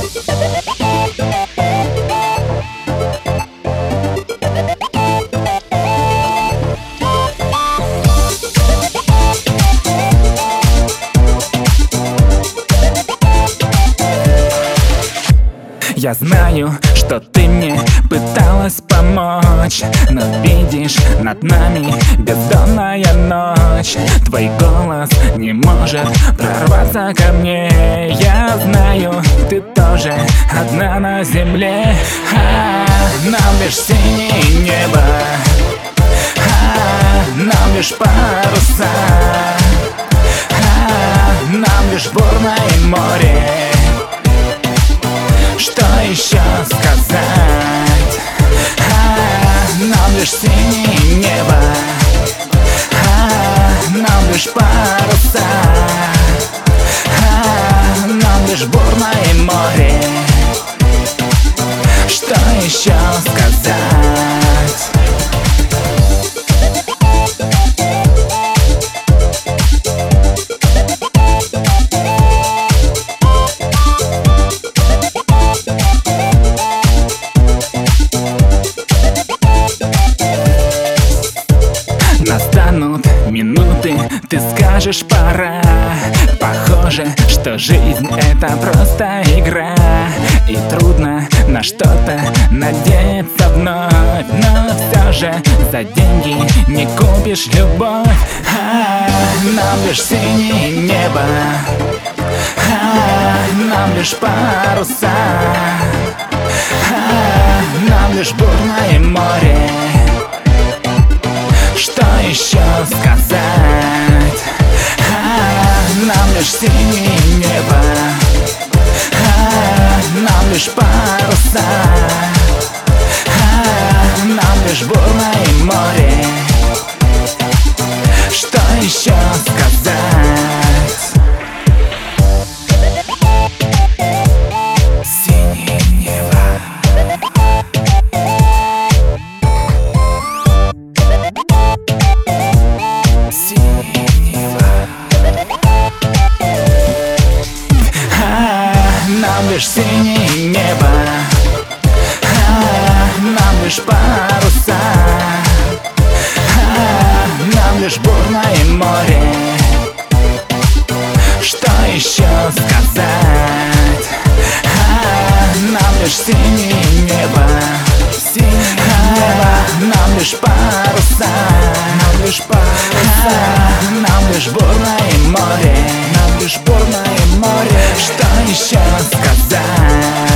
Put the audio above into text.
Я знаю, что ты мне пыталась помочь, но видишь, над нами бездонная ночь. Твой голос не может прорваться ко мне. Я знаю, ты тоже одна на земле. Нам лишь синее небо, нам лишь паруса, нам лишь бурное море. Что еще сказать? Нам лишь синее небо, нам лишь паруса, нам лишь бурное море. Что еще сказать? Настанут минуты, ты скажешь пора. Похоже, что жизнь это просто игра, и трудно на что-то надеяться вновь. Но все же за деньги не купишь любовь. Нам лишь синее небо, нам лишь паруса, нам лишь бурное море. Что еще сказать? Нам лишь синее небо, нам лишь паруса, нам лишь бурное море. Что еще сказать? Синее небо. Нам лишь синее небо, нам лишь паруса, нам лишь бурное море. Что еще сказать? Нам лишь синее небо, нам лишь паруса, нам лишь паруса, нам лишь бурное море, нам лишь бурное море. Что еще сказать?